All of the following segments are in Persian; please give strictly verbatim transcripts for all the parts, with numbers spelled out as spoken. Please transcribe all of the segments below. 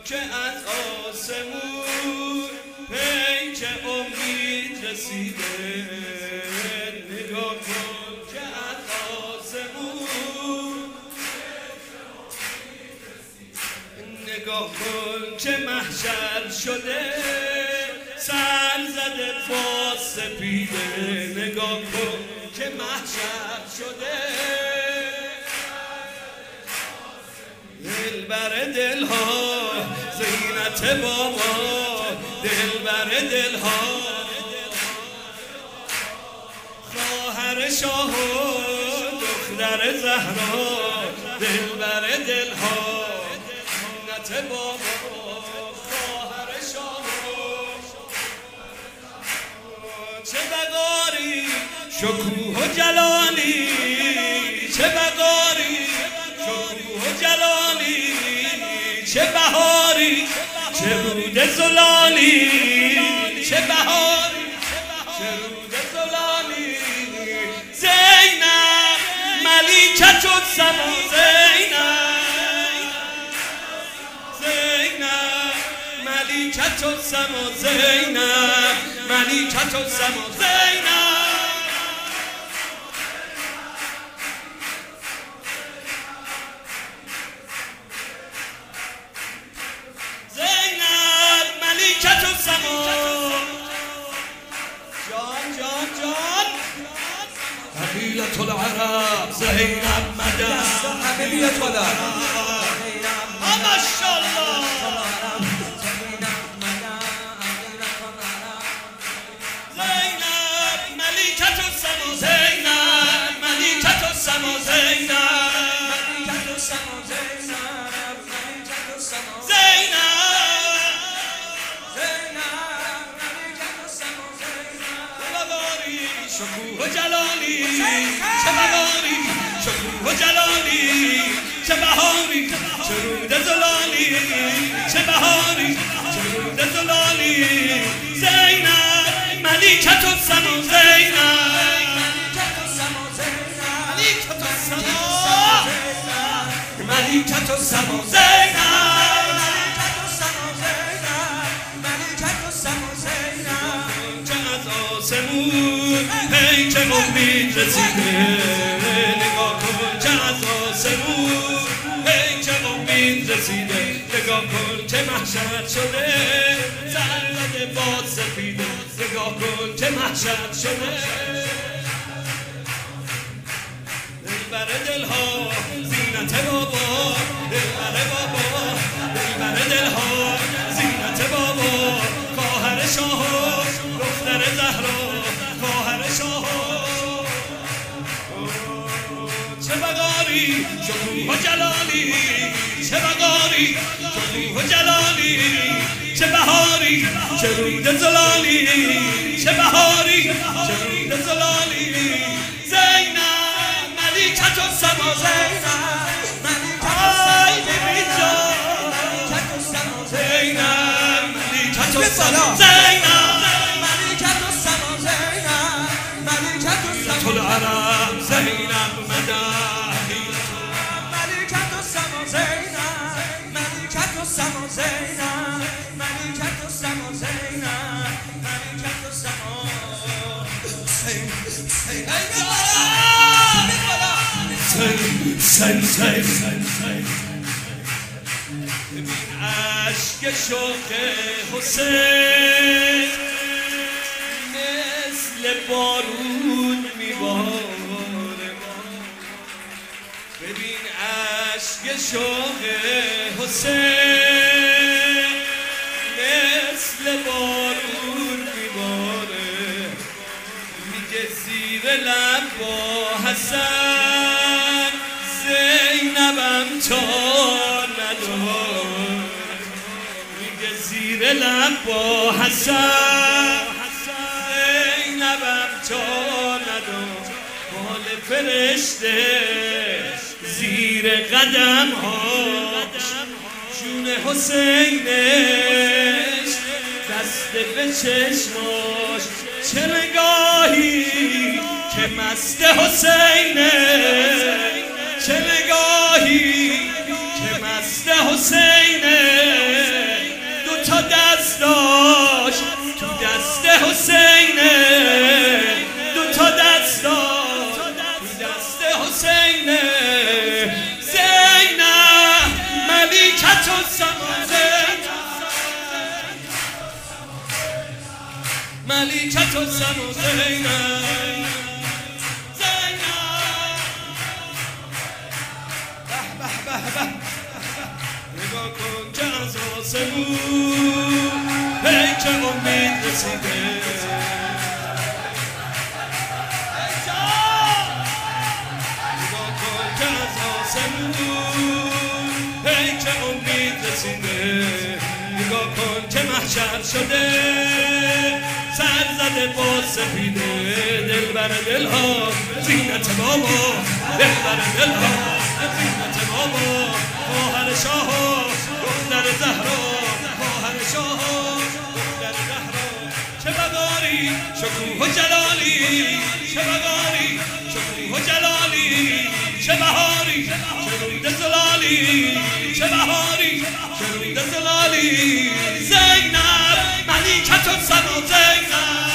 که از آسمون پیک امید رسیده، نگاه کن که از آسمون نگاه کن که محشر شده، سر زده با سپیده، نگاه کن که محشر شده، دلبر دلها زینت بابا، دلبر دلها خواهر شاه و دختر زهرا، دلبر دلها زینت بابا، خواهر شاه چه بقاری شکوه و جلالی، چه بقاری شکوه و جلالی، چه بهاری چه رود زلالی، چه بهاری چه رود زلالی، زینب ملیکة السما، زینب زینب ملیکة السما، زینب ملیکة السما، زینب ملیکة السما، جان جان جان قبیلة العرب، زینب مدد قبیلة العرب، ماشاءالله زینب ملیکة السما، زینب ملیکة السما، زینب ملیکة السما، زینب ملیکة السما، زینب شکوه و جلالی، چه بهاری شکوه و جلالی، چه بهاری چه رود زلالی، چه بهاری چه رود زلالی، زینب ملیکة السما، زینب ملیکة السما، ملیکة السما، ملیکة السما، زینب آسمون پیک امید رسیده، نگاه کن که از آسمون پیک امید رسیده، نگاه کن که محشر شده، سر زده با سپیده، نگاه کن که محشر شده، دلبر دلها زینت بابا، دلبر بابا، دلبر دلها زینت بابا، خواهر شاه دختر زهرا، خواهر شاه چه بقاری شکوه و جلالی، چه بقاری شکوه و جلالی، چه بهاری چه رود زلالی، چه بهاری چه رود زلالی، زینب ملیکة السما، زینب ملیکة السما، زینب ملیکة السما، زینب العرب، زینب مدد ملیکة السما، زینب ملیکة السما، زینب ملیکة السما، زینب ملیکة السما، سین سین سین ببین عشق شوق حسین مثل بارون میباره، ببین عشق شوق حسین مثل بارون میباره، میگه زیر لب با حسن زینبم تا ندار، میگه زیر لب با حسن زینبم تا ندار، بال فرشته زیر قدم هاش، جون حسینش دست به چشماش، چه نگاهی که مست حسینه، چه نگاهی که مست حسینه، ملیکت و سم و زینب زینب به به به به نگاه کن که از آسمون پیک امید رسیده نگاه کن که از آسمون پیک امید رسیده نگاه کن که محشر شده سر زده با سفیده دل بر دل ها زینت بابا دل بر دل ها زینت بابا خواهر شاه دختر زهرا خواهر شاه دختر زهرا چه بغاری شکوه و جلالی چه بغاری شکوه و جلالی چه بهاری چه رود زلالی چه بهاری چه رود زلالی زینب ملیکت و سم و زینب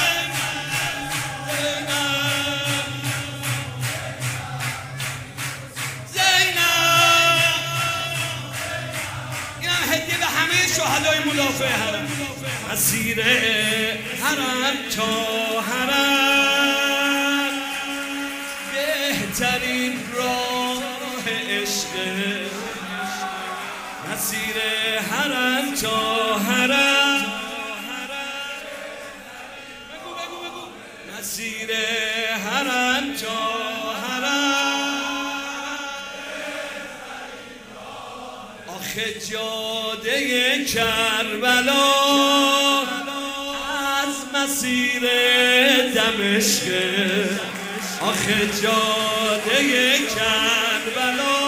شهدای مدافع حرم مسیر حرم تا حرم بهترین راه عشق مسیر حرم تا حرم مسیر حرم تا آخه جاده کربلا از مسیر دمشق آخه جاده کربلا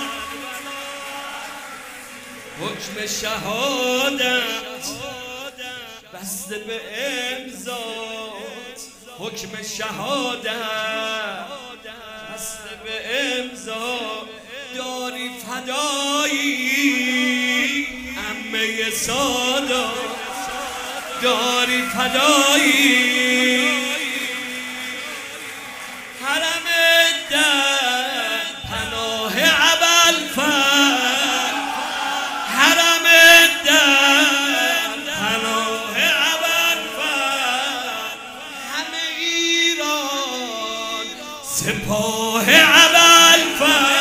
حکم شهادت بسته به امضا حکم شهادت بسته به امضا داری فدایی عمه سادا داری فدایی حرم در پناه ابوالفضل حرم در پناه ابوالفضل همه ایران سپاه ابوالفضل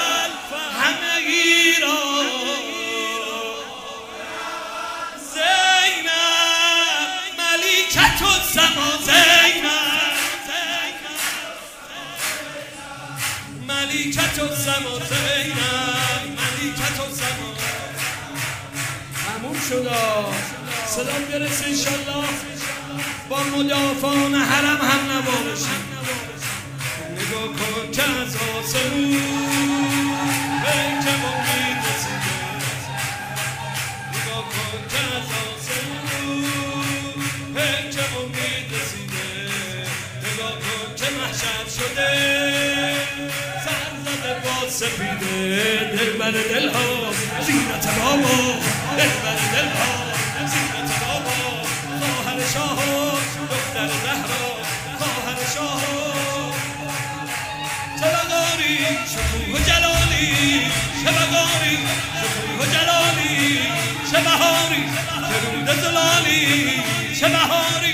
ملیکت و سم و زینب ملیکت و سم و تموم شد صدا برسه انشالله با مدافعان حرم هم نوا بشیم نگاه کن که از آسمون پیک امید رسیده نگاه کن که از آسمون پیک امید رسیده نگاه کن که محشر شده سفیده دل بر دل ها زینت بابا دل بر دل ها زینت بابا خواهر شاه دختر زهرا خواهر شاه چه بغاری شکوه و جلالی چه بغاری شکوه و جلالی چه بهاری چه رود زلالی چه بهاری